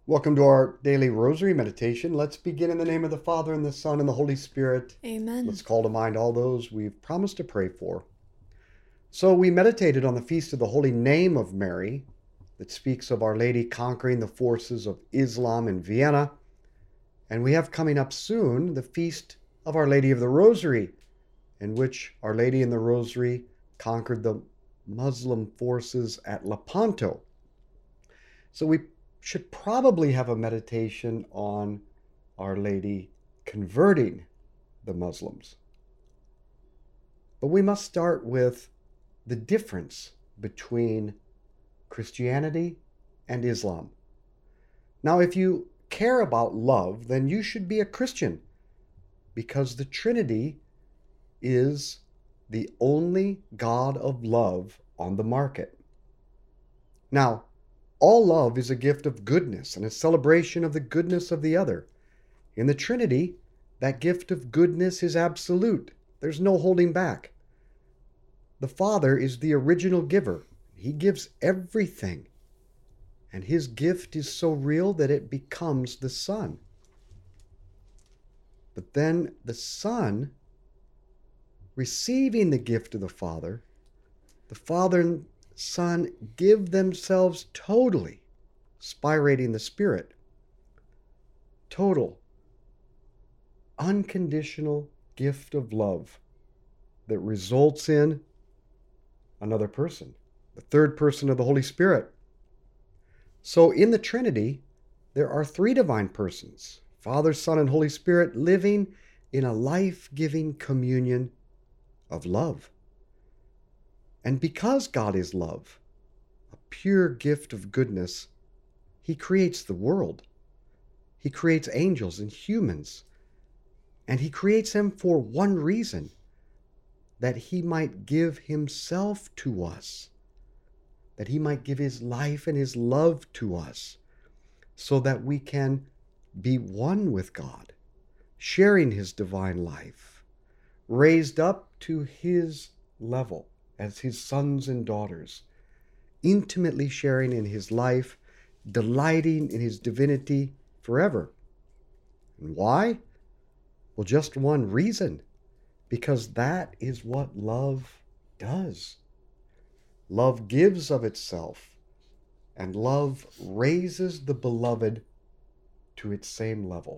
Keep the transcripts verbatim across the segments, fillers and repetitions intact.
Welcome to our daily rosary meditation. Let's begin in the name of the Father, and the Son, and the Holy Spirit. Amen. Let's call to mind all those we've promised to pray for. So we meditated on the feast of the Holy Name of Mary that speaks of Our Lady conquering the forces of Islam in Vienna. And we have coming up soon the feast of Our Lady of the Rosary, in which Our Lady in the Rosary conquered the Muslim forces at Lepanto. So we should probably have a meditation on Our Lady converting the Muslims. But we must start with the difference between Christianity and Islam. Now, if you care about love, then you should be a Christian, because the Trinity is the only God of love on the market. Now, all love is a gift of goodness and a celebration of the goodness of the other. In the Trinity, that gift of goodness is absolute. There's no holding back. The Father is the original giver. He gives everything. And his gift is so real that it becomes the Son. But then the Son, receiving the gift of the Father, the Father and Son give themselves totally, spirating the Spirit. Total, unconditional gift of love that results in another person, the third person of the Holy Spirit. So in the Trinity, there are three divine persons, Father, Son, and Holy Spirit, living in a life-giving communion of love. And because God is love, a pure gift of goodness, he creates the world. He creates angels and humans. And he creates them for one reason, that he might give himself to us, that he might give his life and his love to us, so that we can be one with God, sharing his divine life, raised up to his level as his sons and daughters, intimately sharing in his life, delighting in his divinity forever. And why? Well, just one reason. Because that is what love does. Love gives of itself, and love raises the beloved to its same level.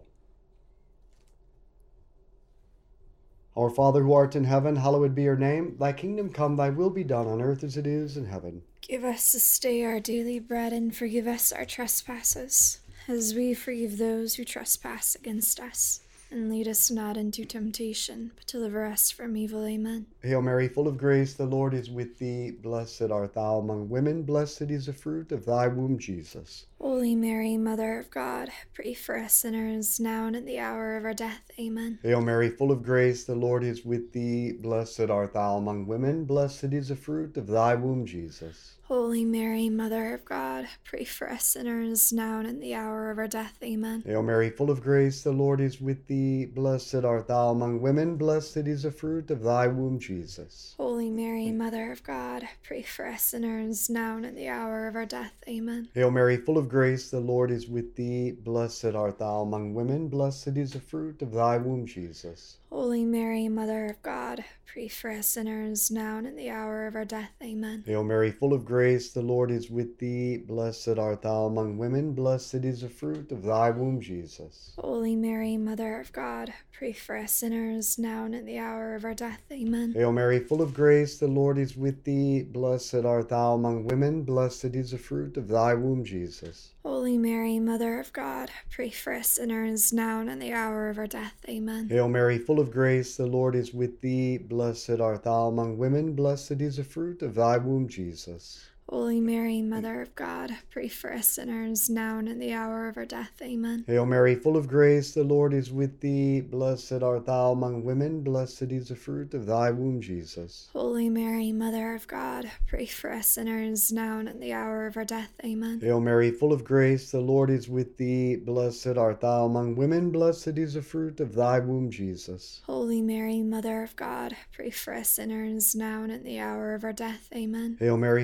Our Father who art in heaven, hallowed be your name. Thy kingdom come, thy will be done on earth as it is in heaven. Give us this day our daily bread, and forgive us our trespasses, as we forgive those who trespass against us. And lead us not into temptation, but deliver us from evil. Amen. Hail Mary, full of grace, the Lord is with thee. Blessed art thou among women. Blessed is the fruit of thy womb, Jesus. Holy Mary, Mother of God, pray for us sinners, now and at the hour of our death. Amen. Hail Mary, full of grace, the Lord is with thee. Blessed art thou among women. Blessed is the fruit of thy womb, Jesus. Holy Mary, Mother of God, pray for us sinners, now and at the hour of our death. Amen. Hail Mary, full of grace, the Lord is with thee. Blessed art thou among women. Blessed is the fruit of thy womb, Jesus. Holy Mary, Mother of God, pray for us sinners, now and at the hour of our death. Amen. Hail Mary, full of grace, the Lord is with thee. Blessed art thou among women. Blessed is the fruit of thy womb, Jesus. Holy Mary, Mother of God, pray for us sinners, now and at the hour of our death. Amen. Hail Mary, full of grace, the Lord is with thee. Blessed art thou among women. Blessed is the fruit of thy womb, Jesus. Holy Mary, Mother of God, pray for us sinners, now and at the hour of our death. Amen. Hail Mary, full of grace, the Lord is with thee. Blessed art thou among women. Blessed is the fruit of thy womb, Jesus. Holy Mary, Mother of God, pray for us sinners, now and at the hour of our death. Amen. Hail Mary, full of grace, the Lord is with thee. Blessed art thou among women. Blessed is the fruit of thy womb, Jesus. Holy Mary, Mother of God, pray for us sinners, now and at the hour of our death. Amen. Hail Mary, full of grace, the Lord is with thee. Blessed art thou among women. Blessed is the fruit of thy womb, Jesus. Holy Mary, Mother of God, pray for us sinners, now and at the hour of our death. Amen. Hail Mary, full of grace, the Lord is with thee. Blessed art thou among women. Blessed is the fruit of thy womb, Jesus. Holy Mary, Mother of God, pray for us sinners, now and at the hour of our death. Amen. Hail Mary, full of grace,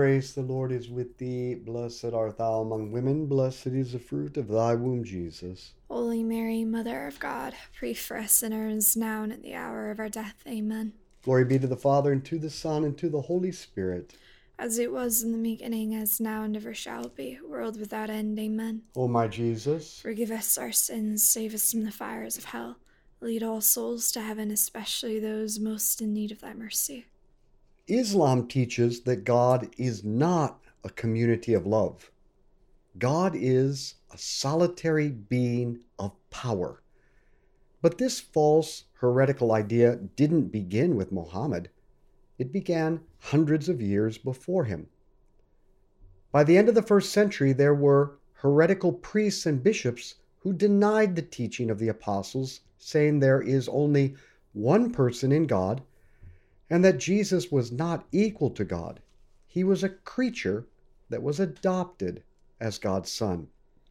grace, the Lord is with thee. Blessed art thou among women, blessed is the fruit of thy womb, Jesus. Holy Mary, Mother of God, pray for us sinners, now and at the hour of our death. Amen. Glory be to the Father, and to the Son, and to the Holy Spirit. As it was in the beginning, as now, and ever shall be, world without end. Amen. O my Jesus, forgive us our sins, save us from the fires of hell. Lead all souls to heaven, especially those most in need of thy mercy. Islam teaches that God is not a community of love. God is a solitary being of power. But this false heretical idea didn't begin with Muhammad. It began hundreds of years before him. By the end of the first century, there were heretical priests and bishops who denied the teaching of the apostles, saying there is only one person in God, and that Jesus was not equal to God. He was a creature that was adopted as God's son.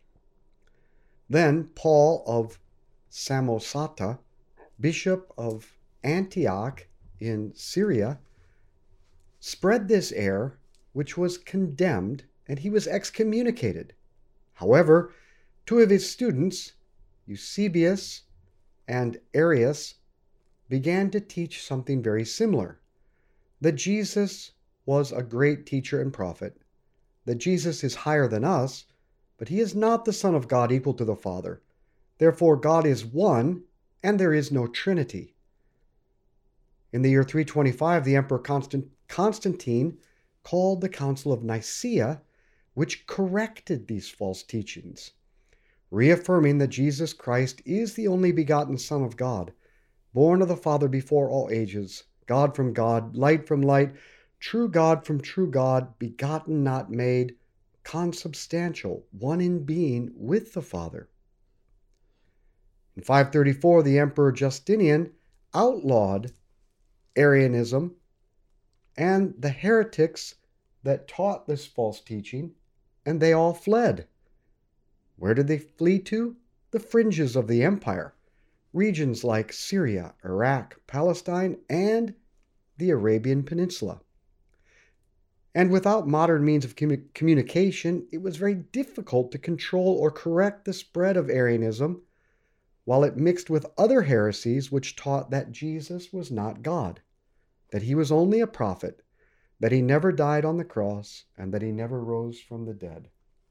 Then Paul of Samosata, bishop of Antioch in Syria, spread this error, which was condemned, and he was excommunicated. However, two of his students, Eusebius and Arius, began to teach something very similar, that Jesus was a great teacher and prophet, that Jesus is higher than us, but he is not the Son of God equal to the Father. Therefore, God is one, and there is no Trinity. In the year three twenty-five, the Emperor Constant- Constantine called the Council of Nicaea, which corrected these false teachings, reaffirming that Jesus Christ is the only begotten Son of God, born of the Father before all ages, God from God, light from light, true God from true God, begotten, not made, consubstantial, one in being with the Father. In five thirty-four, the Emperor Justinian outlawed Arianism and the heretics that taught this false teaching, and they all fled. Where did they flee to? The fringes of the empire, regions like Syria, Iraq, Palestine, and the Arabian Peninsula. And without modern means of commu- communication, it was very difficult to control or correct the spread of Arianism, while it mixed with other heresies which taught that Jesus was not God, that he was only a prophet, that he never died on the cross, and that he never rose from the dead.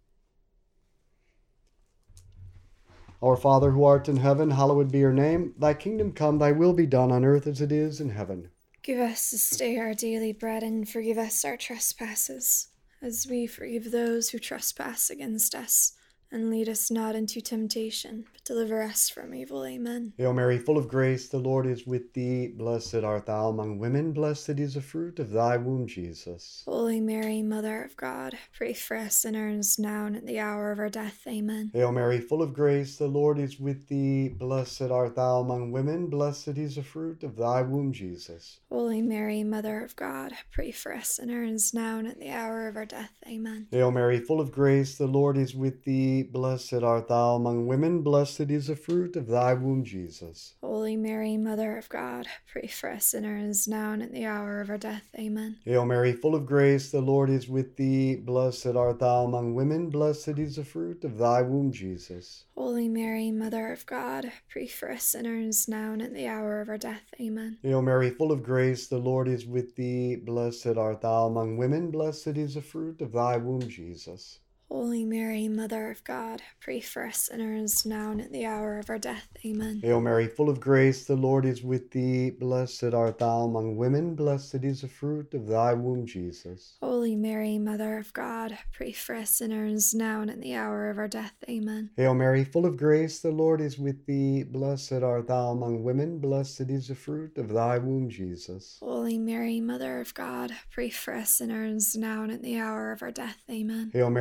Our Father, who art in heaven, hallowed be your name. Thy kingdom come, thy will be done on earth as it is in heaven. Give us this day our daily bread, and forgive us our trespasses, as we forgive those who trespass against us. And lead us not into temptation, but deliver us from evil. Amen. Hail Mary, full of grace, the Lord is with thee. Blessed art thou among women, blessed is the fruit of thy womb, Jesus. Holy Mary, Mother of God, pray for us sinners, now and at the hour of our death. Amen. Hail Mary, full of grace, the Lord is with thee. Blessed art thou among women, blessed is the fruit of thy womb, Jesus. Holy Mary, Mother of God, pray for us sinners, now and at the hour of our death. Amen. Hail Mary, full of grace, the Lord is with thee. Blessed art thou among women, blessed is the fruit of thy womb, Jesus. Holy Mary, Mother of God, pray for us sinners, now and at the hour of our death. Amen. Hail Mary, full of grace, the Lord is with thee. Blessed art thou among women, blessed is the fruit of thy womb, Jesus. Holy Mary, Mother of God, pray for us sinners, now and at the hour of our death. Amen. Hail Mary, full of grace, the Lord is with thee. Blessed art thou among women, blessed is the fruit of thy womb, Jesus. Holy Mary, Mother of God, pray for us sinners, now and at the hour of our death. Amen. Hail Mary, full of grace, the Lord is with thee. Blessed art thou among women, blessed is the fruit of thy womb, Jesus. Holy Mary, Mother of God, pray for us sinners, now and at the hour of our death. Amen. Hail Mary, full of grace, the Lord is with thee. Blessed art thou among women, blessed is the fruit of thy womb, Jesus. Holy Mary, Mother of God, pray for us sinners, now and at the hour of our death. Amen. Hail Mary, full of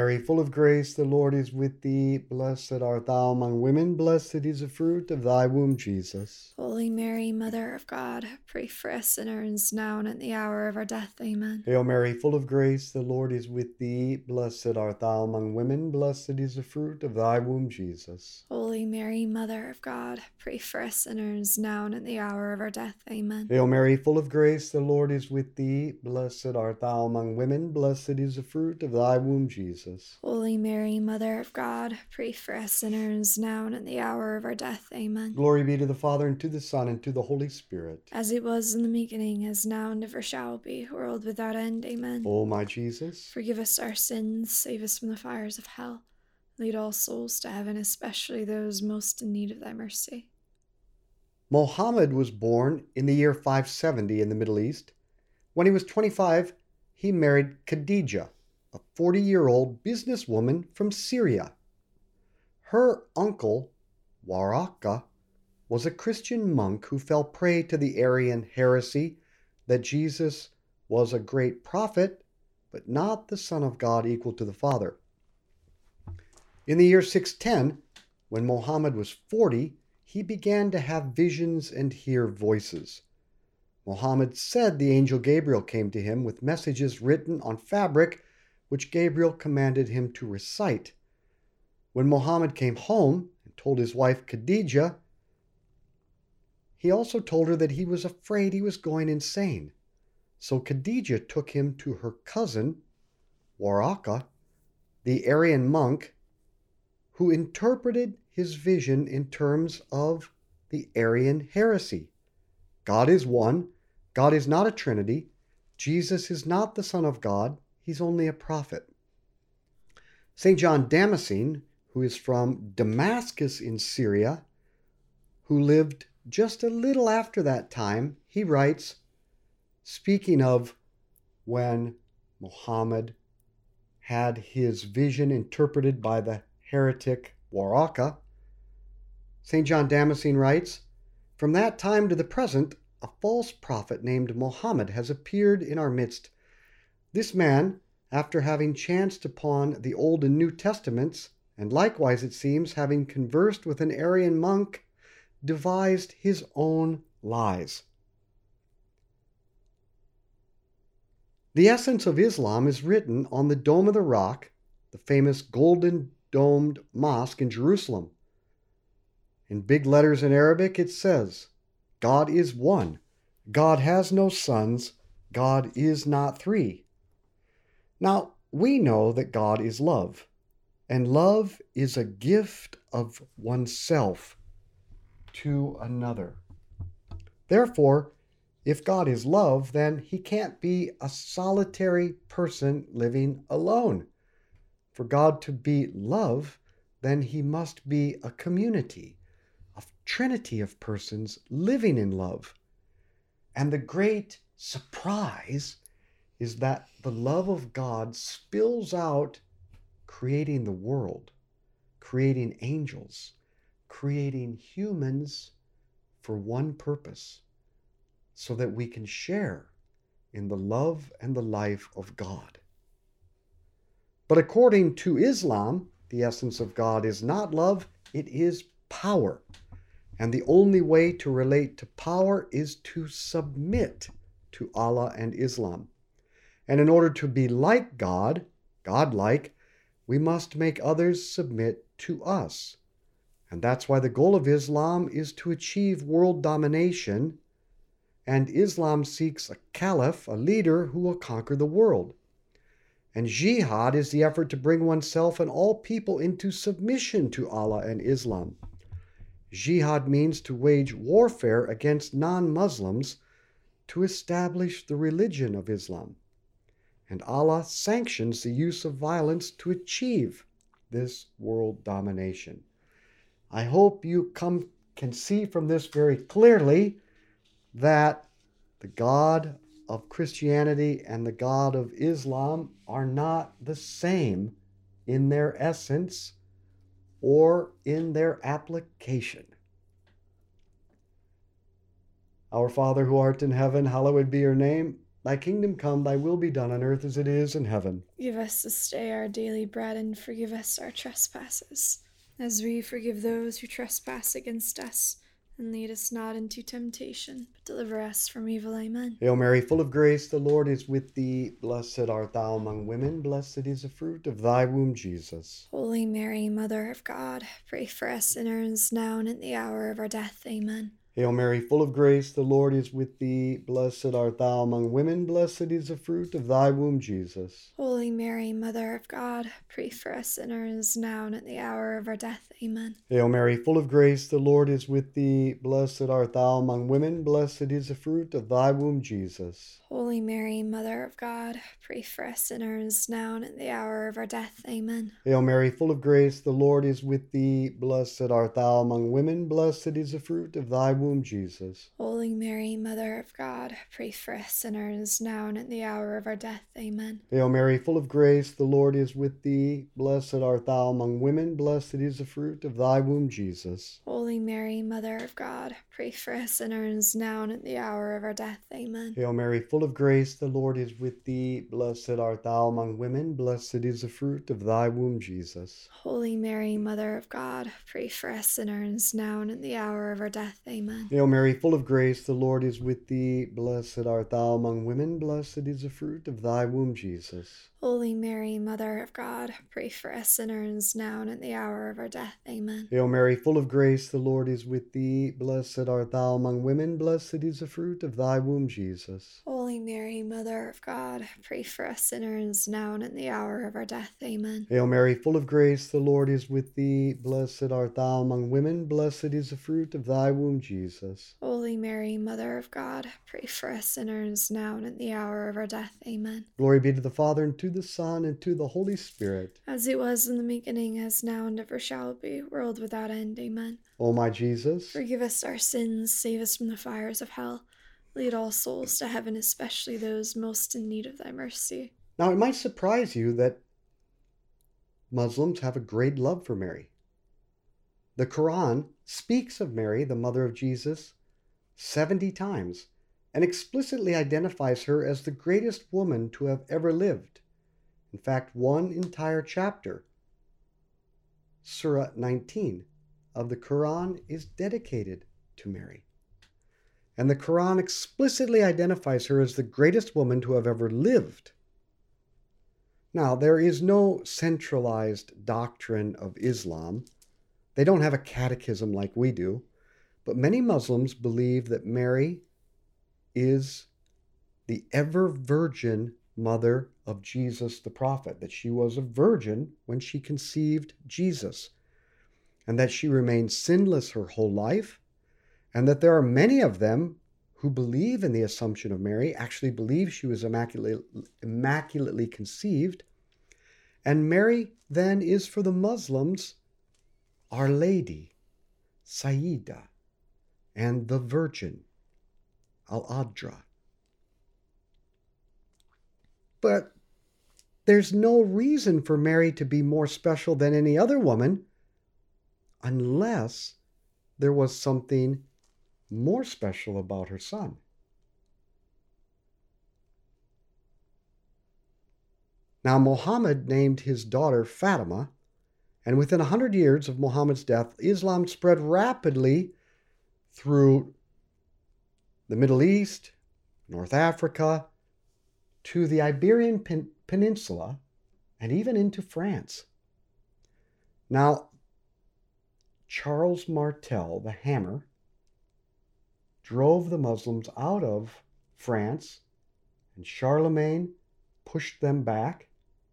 of grace, the Lord is with thee. Blessed art thou among women. Blessed is the fruit of thy womb, Jesus. Holy Mary, Mother of God, pray for us sinners now and at the hour of our death. Amen. Hail Mary, full of grace, the Lord is with thee. Blessed art thou among women. Blessed is the fruit of thy womb, Jesus. Holy Mary, Mother of God, pray for us sinners now and at the hour of our death. Amen. Hail Mary, full of grace, the Lord is with thee. Blessed art thou among women. Blessed is the fruit of thy womb, Jesus. Holy Mary, Mother of God, pray for us sinners now and at the hour of our death. Amen. Glory be to the Father, and to the Son, and to the Holy Spirit. As it was in the beginning, as now, and ever shall be, world without end. Amen. O my Jesus, forgive us our sins, save us from the fires of hell. Lead all souls to heaven, especially those most in need of thy mercy. Muhammad was born in the year five seventy in the Middle East. When he was twenty-five, he married Khadija, a forty-year-old businesswoman from Syria. Her uncle, Waraka, was a Christian monk who fell prey to the Arian heresy that Jesus was a great prophet, but not the Son of God equal to the Father. In the year six ten, when Muhammad was forty, he began to have visions and hear voices. Muhammad said the angel Gabriel came to him with messages written on fabric, which Gabriel commanded him to recite. When Muhammad came home and told his wife Khadija, he also told her that he was afraid he was going insane. So Khadija took him to her cousin, Waraka, the Arian monk, who interpreted his vision in terms of the Arian heresy. God is one. God is not a trinity. Jesus is not the Son of God. He's only a prophet. Saint John Damascene, who is from Damascus in Syria, who lived just a little after that time, he writes, speaking of when Muhammad had his vision interpreted by the heretic Waraka, Saint John Damascene writes, from that time to the present, a false prophet named Muhammad has appeared in our midst. This man, after having chanced upon the Old and New Testaments, and likewise, it seems, having conversed with an Arian monk, devised his own lies. The essence of Islam is written on the Dome of the Rock, the famous golden domed mosque in Jerusalem. In big letters in Arabic, it says, God is one. God has no sons. God is not three. Now, we know that God is love, and love is a gift of oneself to another. Therefore, if God is love, then he can't be a solitary person living alone. For God to be love, then he must be a community, a trinity of persons living in love. And the great surprise is that the love of God spills out, creating the world, creating angels, creating humans for one purpose, so that we can share in the love and the life of God. But according to Islam, the essence of God is not love, it is power. And the only way to relate to power is to submit to Allah and Islam. And in order to be like God, God-like, we must make others submit to us. And that's why the goal of Islam is to achieve world domination, and Islam seeks a caliph, a leader who will conquer the world. And jihad is the effort to bring oneself and all people into submission to Allah and Islam. Jihad means to wage warfare against non-Muslims to establish the religion of Islam. And Allah sanctions the use of violence to achieve this world domination. I hope you come, can see from this very clearly that the God of Christianity and the God of Islam are not the same in their essence or in their application. Our Father who art in heaven, hallowed be your name. Thy kingdom come, thy will be done on earth as it is in heaven. Give us this day our daily bread, and forgive us our trespasses, as we forgive those who trespass against us. And lead us not into temptation, but deliver us from evil. Amen. Hail Mary, full of grace, the Lord is with thee. Blessed art thou among women, blessed is the fruit of thy womb, Jesus. Holy Mary, Mother of God, pray for us sinners, now and at the hour of our death. Amen. Hail Mary, full of grace, the Lord is with thee. Blessed art thou among women, blessed is the fruit of thy womb, Jesus. Holy Mary, Mother of God, pray for us sinners, now and at the hour of our death. Amen. Hail Mary, full of grace, the Lord is with thee. Blessed art thou among women, blessed is the fruit of thy womb, Jesus. Holy Mary, Mother of God, pray for us sinners, now and at the hour of our death. Amen. Hail Mary, full of grace, the Lord is with thee. Blessed art thou among women, blessed is the fruit of thy womb, Jesus. Holy Mary, Mother of God, pray for us sinners, now and at the hour of our death. Amen. Hail Mary, full of grace, the Lord is with thee. Blessed art thou among women, blessed is the fruit of thy womb, Jesus. Holy Mary, Mother of God, pray for us sinners, now and at the hour of our death. Amen. Hail Mary, full of grace, the Lord is with thee. Blessed art thou among women, blessed is the fruit of thy womb, Jesus. Holy Mary, Mother of God, pray for us sinners, now and at the hour of our death. Amen. Hail Mary, full of grace, the Lord is with thee. Blessed art thou among women, blessed is the fruit of thy womb, Jesus. Holy Mary, Mother of God, pray for us sinners, now and at the hour of our death. Amen. Hail Mary, full of grace, the Lord is with thee. Blessed art thou among women, blessed is the fruit of thy womb, Jesus. Holy Mary, Mother of God, pray for us sinners, now and at the hour of our death. Amen. Hail Mary, full of grace, the Lord is with thee. Blessed art thou among women, blessed is the fruit of thy womb, Jesus. Holy Mary, Mother of God, pray for us sinners, now and at the hour of our death. Amen. Glory be to the Father, and to the Son, and to the Holy Spirit. As it was in the beginning, as now, and ever shall be, world without end. Amen. O my Jesus, forgive us our sins, save us from the fires of hell. Lead all souls to heaven, especially those most in need of thy mercy. Now, it might surprise you that Muslims have a great love for Mary. The Quran speaks of Mary, the mother of Jesus, seventy times, and explicitly identifies her as the greatest woman to have ever lived. In fact, one entire chapter, Surah nineteen, of the Quran is dedicated to Mary. And the Quran explicitly identifies her as the greatest woman to have ever lived. Now, there is no centralized doctrine of Islam. They don't have a catechism like we do, but many Muslims believe that Mary is the ever-virgin mother of Jesus the prophet, that she was a virgin when she conceived Jesus, and that she remained sinless her whole life, and that there are many of them who believe in the Assumption of Mary, actually believe she was immaculately, immaculately conceived, and Mary then is for the Muslims Our Lady, Sayyida, and the Virgin, Al-Adra. But there's no reason for Mary to be more special than any other woman unless there was something more special about her son. Now, Muhammad named his daughter Fatima, and within a hundred years of Muhammad's death, Islam spread rapidly through the Middle East, North Africa, to the Iberian Pen- Peninsula, and even into France. Now, Charles Martel, the Hammer, drove the Muslims out of France, and Charlemagne pushed them back.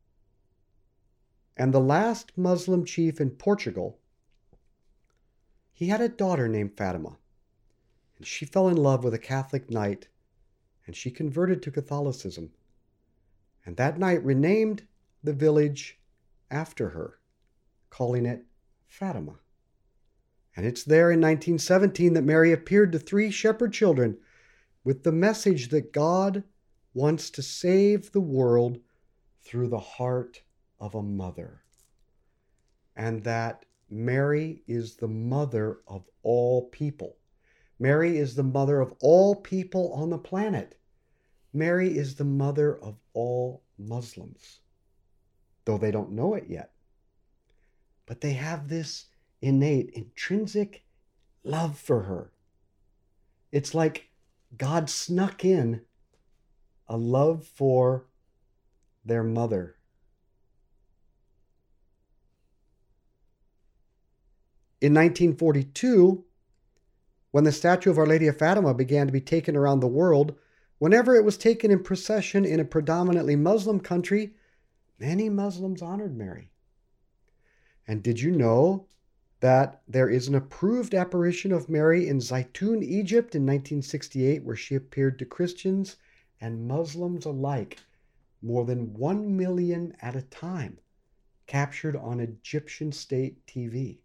And the last Muslim chief in Portugal, he had a daughter named Fatima, and she fell in love with a Catholic knight, and she converted to Catholicism. And that knight renamed the village after her, calling it Fatima. And it's there in nineteen seventeen that Mary appeared to three shepherd children with the message that God wants to save the world through the heart of a mother, and that Mary is the mother of all people. Mary is the mother of all people on the planet. Mary is the mother of all Muslims, though they don't know it yet. But they have this innate, intrinsic love for her. It's like God snuck in a love for their mother. In nineteen forty-two, when the statue of Our Lady of Fatima began to be taken around the world, whenever it was taken in procession in a predominantly Muslim country, many Muslims honored Mary. And did you know that there is an approved apparition of Mary in Zaytun, Egypt in nineteen sixty-eight, where she appeared to Christians and Muslims alike, more than one million at a time, captured on Egyptian state T V.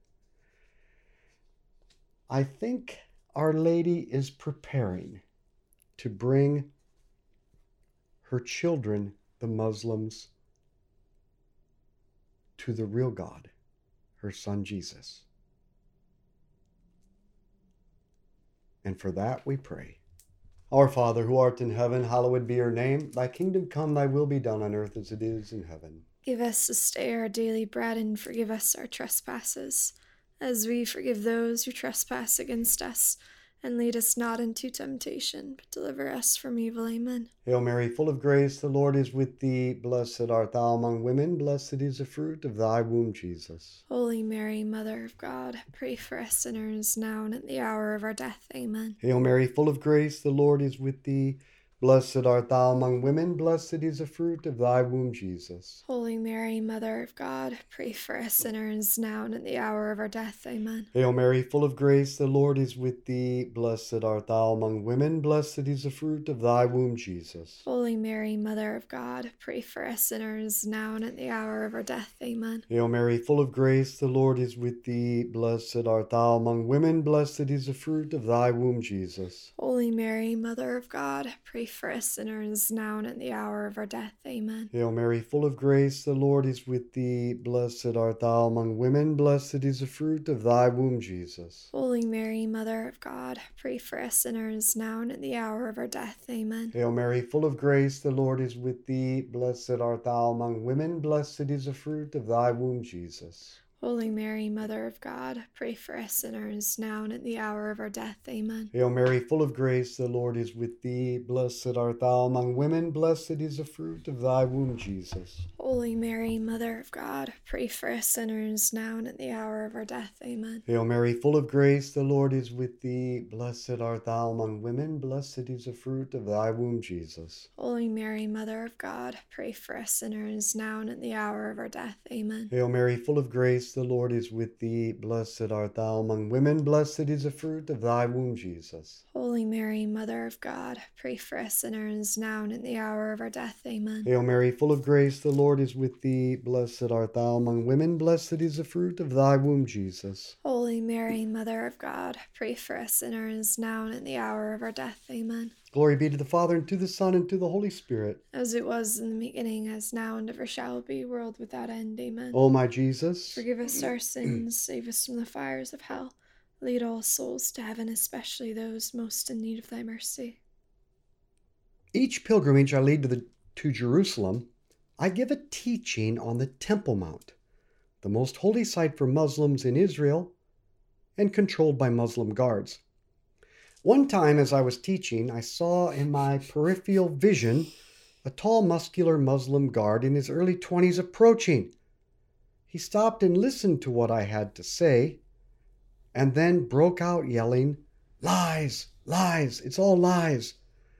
I think Our Lady is preparing to bring her children, the Muslims, to the real God, her son Jesus. And for that we pray. Our Father, who art in heaven, hallowed be your name. Thy kingdom come, thy will be done on earth as it is in heaven. Give us this day our daily bread, and forgive us our trespasses, as we forgive those who trespass against us. And lead us not into temptation, but deliver us from evil. Amen. Hail Mary, full of grace, the Lord is with thee. Blessed art thou among women, blessed is the fruit of thy womb, Jesus. Holy Mary, Mother of God, pray for us sinners, now and at the hour of our death. Amen. Hail Mary, full of grace, the Lord is with thee. Blessed art thou among women, blessed is the fruit of thy womb, Jesus. Holy Mary, Mother of God, pray for us sinners, now and at the hour of our death. Amen. Hail Mary, full of grace, the Lord is with thee. Blessed art thou among women, blessed is the fruit of thy womb, Jesus. Holy Mary, Mother of God, pray for us sinners, now and at the hour of our death. Amen. Hail Mary, full of grace, the Lord is with thee. Blessed art thou among women, blessed is the fruit of thy womb, Jesus. Holy Mary, Mother of God, pray for us sinners, now and at the hour of our death. Amen. Hail Mary, full of grace, the Lord is with thee. Blessed art thou among women, blessed is the fruit of thy womb, Jesus. Holy Mary, Mother of God, pray for us sinners, now and at the hour of our death. Amen. Hail Mary, full of grace, the Lord is with thee. Blessed art thou among women, blessed is the fruit of thy womb, Jesus. Holy Mary, Mother of God, pray for us sinners, now and at the hour of our death. Amen. Hail Mary, full of grace, the Lord is with thee. Blessed art thou among women, blessed is the fruit of thy womb, Jesus. Holy Mary, Mother of God, pray for us sinners, now and at the hour of our death. Amen. Hail Mary, full of grace, the Lord is with thee. Blessed art thou among women, blessed is the fruit of thy womb, Jesus. Holy Mary, Mother of God, pray for us sinners, now and at the hour of our death. Amen. Hail Mary, full of grace, the Lord is with thee. Blessed art thou among women, blessed is the fruit of thy womb, Jesus. Holy Mary, Mother of God, pray for us sinners, now and at the hour of our death. Amen. Hail Mary, full of grace, the Lord is with thee. Blessed art thou among women, blessed is the fruit of thy womb, Jesus. Holy Mary, Mother of God, pray for us sinners, now and at the hour of our death. Amen. Glory be to the Father, and to the Son, and to the Holy Spirit. As it was in the beginning, as now, and ever shall be, world without end. Amen. O my Jesus, forgive us our sins, save us from the fires of hell. Lead all souls to heaven, especially those most in need of thy mercy. Each pilgrimage I lead to, the, to Jerusalem, I give a teaching on the Temple Mount, the most holy site for Muslims in Israel and controlled by Muslim guards. One time as I was teaching, I saw in my peripheral vision a tall, muscular Muslim guard in his early twenties approaching. He stopped and listened to what I had to say, and then broke out yelling, "Lies! Lies! It's all lies!"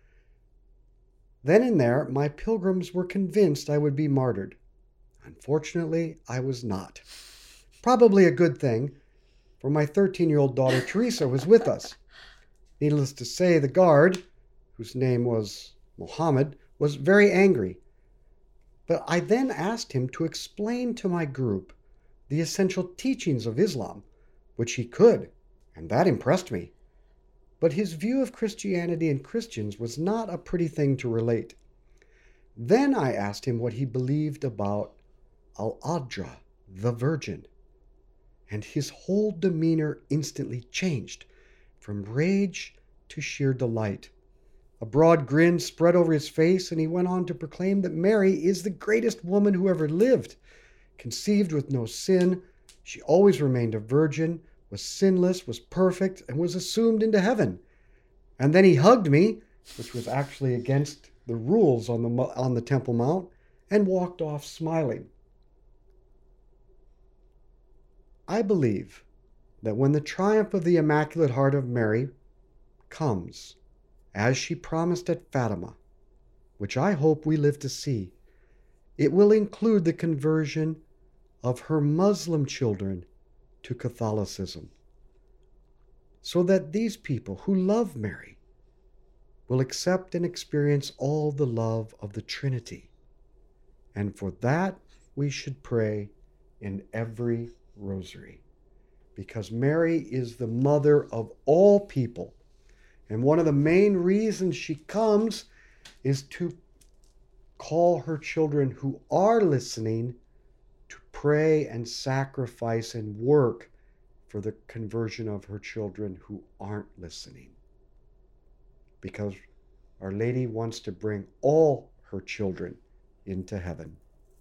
Then and there, my pilgrims were convinced I would be martyred. Unfortunately, I was not. Probably a good thing, for my thirteen-year-old daughter Teresa was with us. Needless to say, the guard, whose name was Mohammed, was very angry. But I then asked him to explain to my group the essential teachings of Islam, which he could, and that impressed me. But his view of Christianity and Christians was not a pretty thing to relate. Then I asked him what he believed about Al-Adra, the Virgin, and his whole demeanor instantly changed, from rage to sheer delight. A broad grin spread over his face, and he went on to proclaim that Mary is the greatest woman who ever lived. Conceived with no sin, she always remained a virgin, was sinless, was perfect, and was assumed into heaven. And then he hugged me, which was actually against the rules on the, on the Temple Mount, and walked off smiling. I believe that when the triumph of the Immaculate Heart of Mary comes, as she promised at Fatima, which I hope we live to see, it will include the conversion of her Muslim children to Catholicism, so that these people who love Mary will accept and experience all the love of the Trinity. And for that, we should pray in every rosary, because Mary is the mother of all people. And one of the main reasons she comes is to call her children who are listening to pray and sacrifice and work for the conversion of her children who aren't listening. Because Our Lady wants to bring all her children into heaven.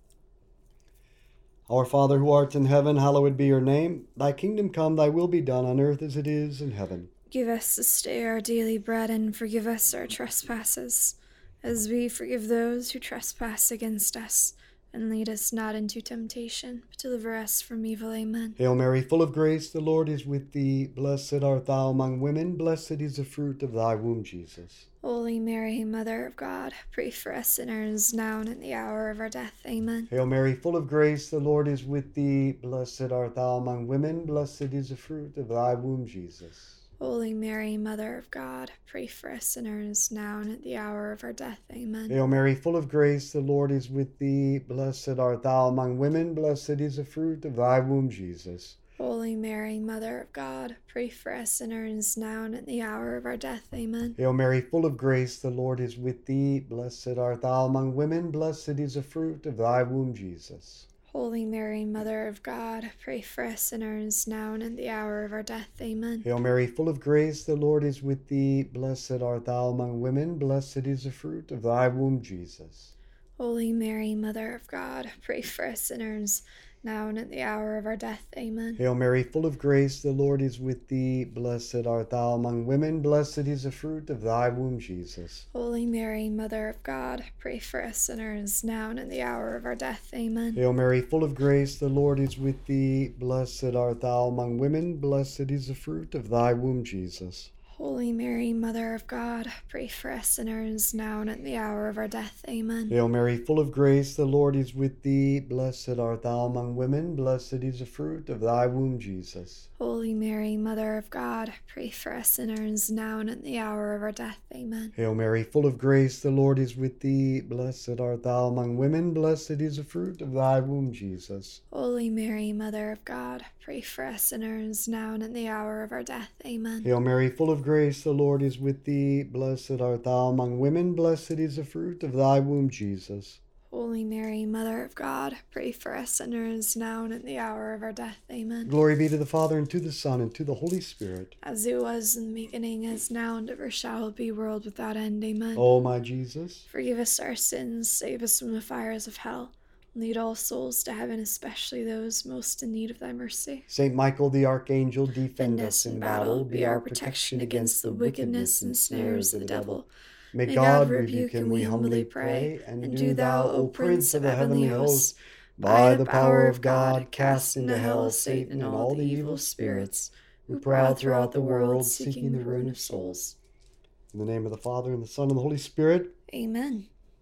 Our Father who art in heaven, hallowed be your name. Thy kingdom come, thy will be done on earth as it is in heaven. Give us this day our daily bread, and forgive us our trespasses, as we forgive those who trespass against us. And lead us not into temptation, but deliver us from evil. Amen. Hail Mary, full of grace, the Lord is with thee. Blessed art thou among women, blessed is the fruit of thy womb, Jesus. Holy Mary, Mother of God, pray for us sinners, now and at the hour of our death. Amen. Hail Mary, full of grace, the Lord is with thee. Blessed art thou among women, blessed is the fruit of thy womb, Jesus. Holy Mary, Mother of God, pray for us sinners, now and at the hour of our death. Amen. Hail Mary, full of grace, the Lord is with thee. Blessed art thou among women, blessed is the fruit of thy womb, Jesus. Holy Mary, Mother of God, pray for us sinners, now and at the hour of our death. Amen. Hail Mary, full of grace, the Lord is with thee. Blessed art thou among women, blessed is the fruit of thy womb, Jesus. Holy Mary, Mother of God, pray for us sinners, now and at the hour of our death. Amen. Hail Mary, full of grace, the Lord is with thee. Blessed art thou among women, blessed is the fruit of thy womb, Jesus. Holy Mary, Mother of God, pray for us sinners, now and at the hour of our death. Amen. Hail Mary, full of grace, the Lord is with thee. Blessed art thou among women, blessed is the fruit of thy womb, Jesus. Holy Mary, Mother of God, pray for us sinners, now and at the hour of our death. Amen. Hail Mary, full of grace, the Lord is with thee. Blessed art thou among women, blessed is the fruit of thy womb, Jesus. Holy Mary, Mother of God, pray for us sinners, now and at the hour of our death. Amen. Hail Mary, full of grace, the Lord is with thee. Blessed art thou among women, blessed is the fruit of thy womb, Jesus. Holy Mary, Mother of God, pray for us sinners, now and at the hour of our death. Amen. Hail Mary, full of grace, the Lord is with thee. Blessed art thou among women, blessed is the fruit of thy womb, Jesus. Holy Mary, Mother of God, pray for us sinners, now and at the hour of our death. Amen. Hail Mary, full of grace, the Lord is with thee. Blessed art thou among women, blessed is the fruit of thy womb, Jesus. Holy Mary, Mother of God, pray for us sinners, now and at the hour of our death. Amen. Glory be to the Father, and to the Son, and to the Holy Spirit. As it was in the beginning, as now, and ever shall be, world without end. Amen. O my Jesus, forgive us our sins, save us from the fires of hell. Lead all souls to heaven, especially those most in need of thy mercy. Saint Michael the Archangel, defend us in battle, be our protection against the wickedness and snares of the devil. May God rebuke him, we humbly pray. And do thou, O Prince of the heavenly host, by the power of God, cast into hell Satan and all the evil spirits who prowl throughout the world, seeking the ruin of souls. In the name of the Father, and the Son, and the Holy Spirit. Amen.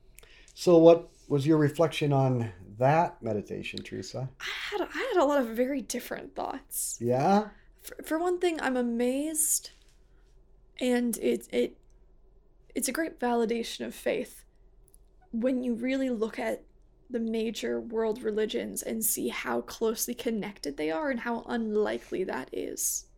So what was your reflection on that meditation, Teresa? I had, I had a lot of very different thoughts. Yeah? For, for one thing, I'm amazed, and it it it's a great validation of faith when you really look at the major world religions and see how closely connected they are and how unlikely that is.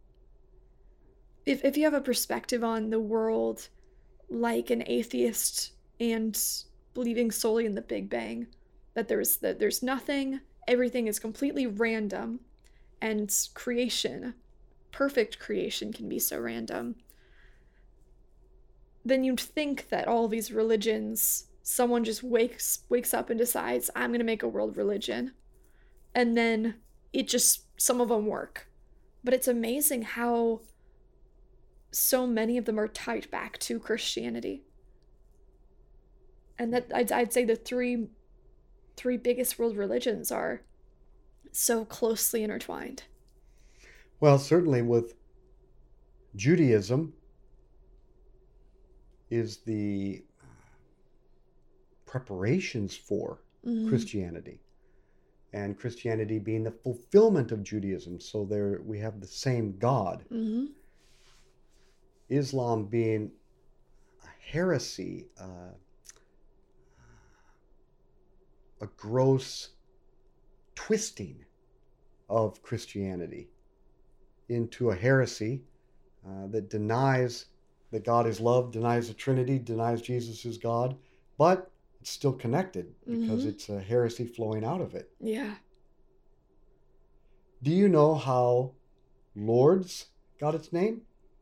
If if you have a perspective on the world like an atheist and believing solely in the Big Bang, that there's that there's nothing, everything is completely random, and creation, perfect creation, can be so random, then you'd think that all these religions, someone just wakes wakes up and decides, I'm going to make a world religion. And then it just, some of them work. But it's amazing how so many of them are tied back to Christianity. And that I'd, I'd say the three three biggest world religions are so closely intertwined. Well, certainly with Judaism is the preparations for mm-hmm. Christianity, and Christianity being the fulfillment of Judaism. So there we have the same God. Mm-hmm. Islam being a heresy, uh, a gross twisting of Christianity into a heresy uh, that denies that God is love, denies the Trinity, denies Jesus is God, but it's still connected because mm-hmm. it's a heresy flowing out of it. Yeah. Do you know how Lourdes got its name?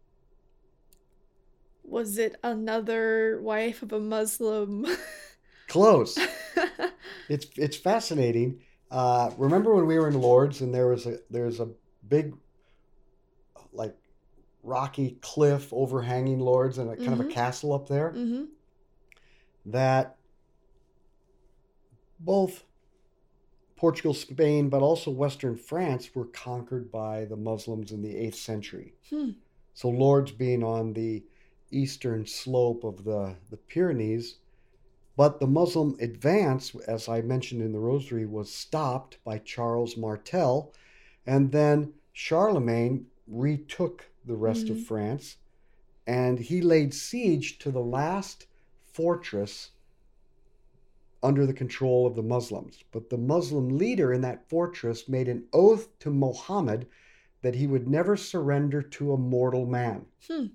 Was it another wife of a Muslim? Close. it's it's fascinating. Uh, remember when we were in Lourdes and there was a there's a big like rocky cliff overhanging Lourdes and a kind mm-hmm. of a castle up there? Mm-hmm. That both Portugal, Spain, but also Western France were conquered by the Muslims in the eighth century. Hmm. So Lourdes being on the eastern slope of the, the Pyrenees, but the Muslim advance, as I mentioned in the Rosary, was stopped by Charles Martel, and then Charlemagne retook the rest mm-hmm. of France, and he laid siege to the last fortress under the control of the Muslims. But the Muslim leader in that fortress made an oath to Muhammad that he would never surrender to a mortal man. Hmm.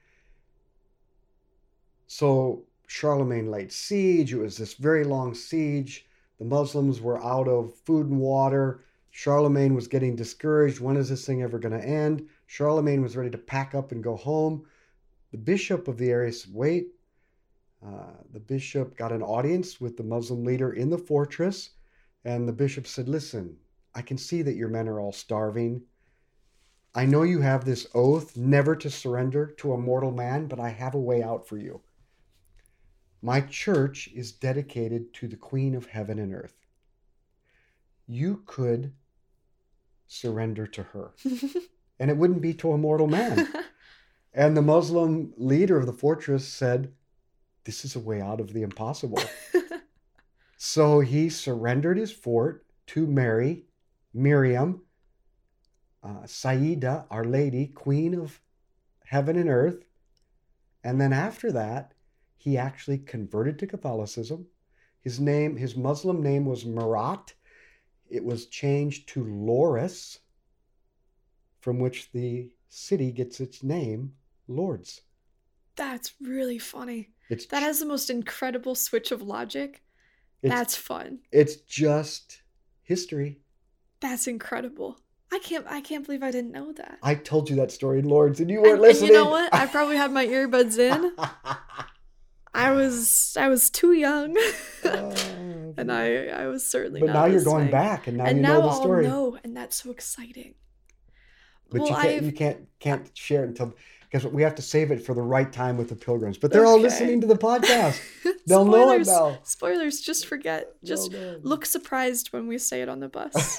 So Charlemagne laid siege. It was this very long siege. The Muslims were out of food and water. Charlemagne was getting discouraged. When is this thing ever going to end? Charlemagne was ready to pack up and go home. The bishop of the area said, wait. Uh, the bishop got an audience with the Muslim leader in the fortress. And the bishop said, listen, I can see that your men are all starving. I know you have this oath never to surrender to a mortal man, but I have a way out for you. My church is dedicated to the Queen of Heaven and Earth. You could surrender to her. And it wouldn't be to a mortal man. And the Muslim leader of the fortress said, this is a way out of the impossible. So he surrendered his fort to Mary, Miriam, uh, Saida, Our Lady, Queen of Heaven and Earth. And then after that, he actually converted to Catholicism. His name, his Muslim name was Murat. It was changed to Lourdes, from which the city gets its name, Lourdes. That's really funny. It's, that has the most incredible switch of logic. That's fun. It's just history. That's incredible. I can't I can't believe I didn't know that. I told you that story in Lourdes and you weren't and, listening. And you know what? I probably had my earbuds in. I was I was too young. uh, and I I was certainly but not now you're listening. going back and now and you now know the story. I'll know, and that's so exciting. But well, you can't I've... you can't can't share it until because we have to save it for the right time with the pilgrims. But they're okay. all listening to the podcast. They'll know it now. Spoilers, just forget. Just no, no. Look surprised when we say it on the bus.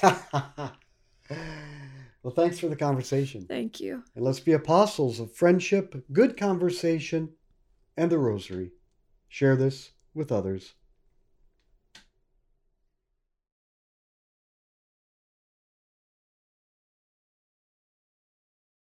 Well, thanks for the conversation. Thank you. And let's be apostles of friendship, good conversation, and the Rosary. Share this with others.